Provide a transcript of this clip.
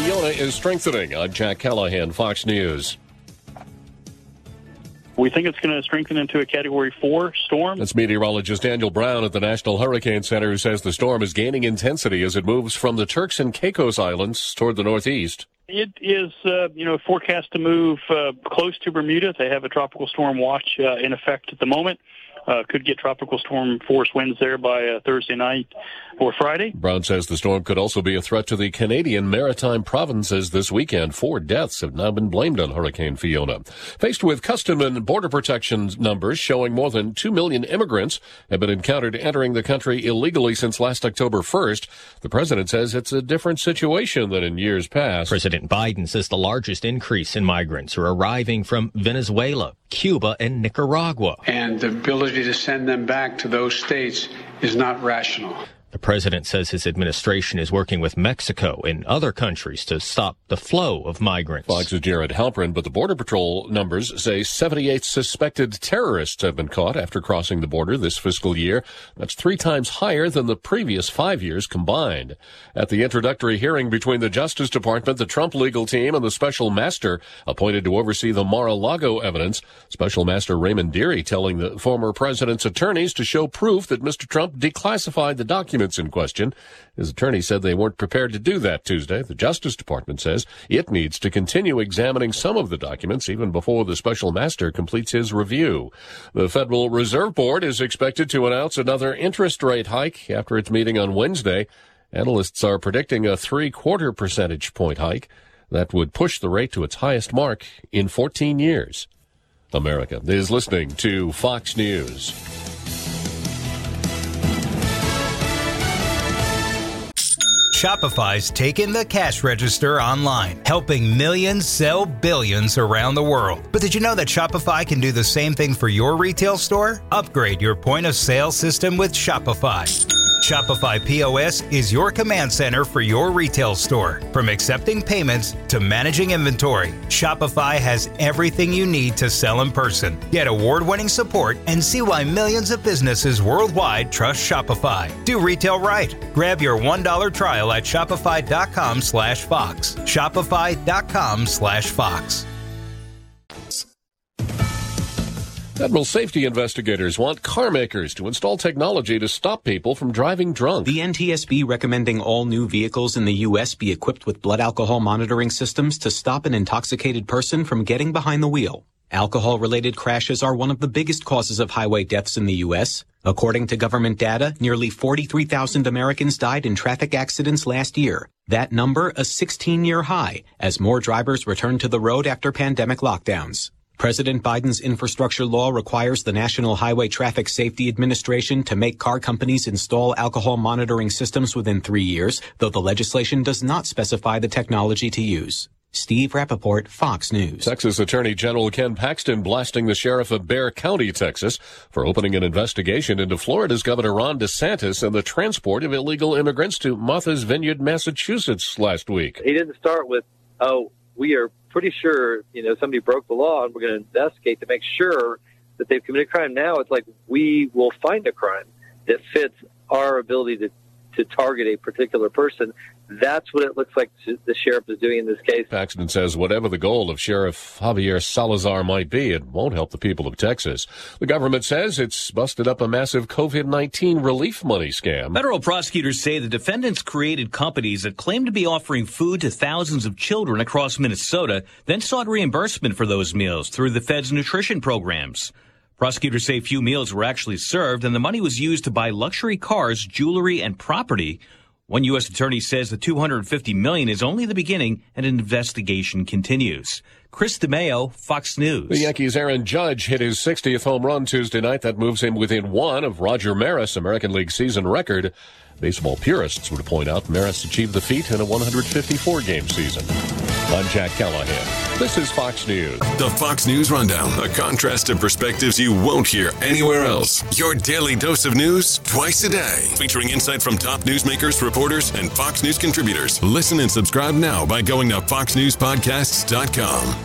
Fiona is strengthening. I'm Jack Callahan, Fox News. We think it's going to strengthen into a Category 4 storm. That's meteorologist Daniel Brown at the National Hurricane Center, who says the storm is gaining intensity as it moves from the Turks and Caicos Islands toward the northeast. It is, forecast to move close to Bermuda. They have a tropical storm watch in effect at the moment. Could get tropical storm force winds there by Thursday night or Friday. Brown says the storm could also be a threat to the Canadian maritime provinces this weekend. 4 deaths have now been blamed on Hurricane Fiona. Faced with Custom and Border Protection numbers showing more than 2 million immigrants have been encountered entering the country illegally since last October 1st, the president says it's a different situation than in years past. President Biden says the largest increase in migrants are arriving from Venezuela, Cuba, and Nicaragua. And the ability to send them back to those states is not rational. The president says his administration is working with Mexico and other countries to stop the flow of migrants. Fox's Jared Halpern, but the Border Patrol numbers say 78 suspected terrorists have been caught after crossing the border this fiscal year. That's 3 times higher than the previous 5 years combined. At the introductory hearing between the Justice Department, the Trump legal team, and the special master appointed to oversee the Mar-a-Lago evidence, Special Master Raymond Dearie telling the former president's attorneys to show proof that Mr. Trump declassified the documents in question. His attorney said they weren't prepared to do that Tuesday. The Justice Department says it needs to continue examining some of the documents even before the special master completes his review. The Federal Reserve Board is expected to announce another interest rate hike after its meeting on Wednesday. Analysts are predicting a 0.75 percentage point hike that would push the rate to its highest mark in 14 years. America is listening to Fox News. Shopify's taken the cash register online, helping millions sell billions around the world. But did you know that Shopify can do the same thing for your retail store? Upgrade your point-of-sale system with Shopify. Shopify POS is your command center for your retail store. From accepting payments to managing inventory, Shopify has everything you need to sell in person. Get award-winning support and see why millions of businesses worldwide trust Shopify. Do retail right. Grab your $1 trial at shopify.com/Fox. Shopify.com/Fox. Federal safety investigators want car makers to install technology to stop people from driving drunk. The NTSB recommending all new vehicles in the U.S. be equipped with blood alcohol monitoring systems to stop an intoxicated person from getting behind the wheel. Alcohol-related crashes are one of the biggest causes of highway deaths in the U.S. According to government data, nearly 43,000 Americans died in traffic accidents last year. That number a 16-year high as more drivers return to the road after pandemic lockdowns. President Biden's infrastructure law requires the National Highway Traffic Safety Administration to make car companies install alcohol monitoring systems within 3 years, though the legislation does not specify the technology to use. Steve Rappaport, Fox News. Texas Attorney General Ken Paxton blasting the sheriff of Bexar County, Texas, for opening an investigation into Florida's Governor Ron DeSantis and the transport of illegal immigrants to Martha's Vineyard, Massachusetts last week. He didn't start with, we are pretty sure, somebody broke the law and we're going to investigate to make sure that they've committed a crime. Now it's like we will find a crime that fits our ability to target a particular person. That's what it looks like the sheriff is doing in this case. Paxton says whatever the goal of Sheriff Javier Salazar might be, it won't help the people of Texas. The government says it's busted up a massive COVID-19 relief money scam. Federal prosecutors say the defendants created companies that claimed to be offering food to thousands of children across Minnesota, then sought reimbursement for those meals through the Fed's nutrition programs. Prosecutors say few meals were actually served, and the money was used to buy luxury cars, jewelry, and property. One U.S. attorney says the $250 million is only the beginning, and an investigation continues. Chris DeMeo, Fox News. The Yankees' Aaron Judge hit his 60th home run Tuesday night. That moves him within 1 of Roger Maris' American League season record. Baseball purists would point out Maris achieved the feat in a 154-game season. I'm Jack Callahan. This is Fox News. The Fox News Rundown, a contrast of perspectives you won't hear anywhere else. Your daily dose of news twice a day, featuring insight from top newsmakers, reporters, and Fox News contributors. Listen and subscribe now by going to foxnewspodcasts.com.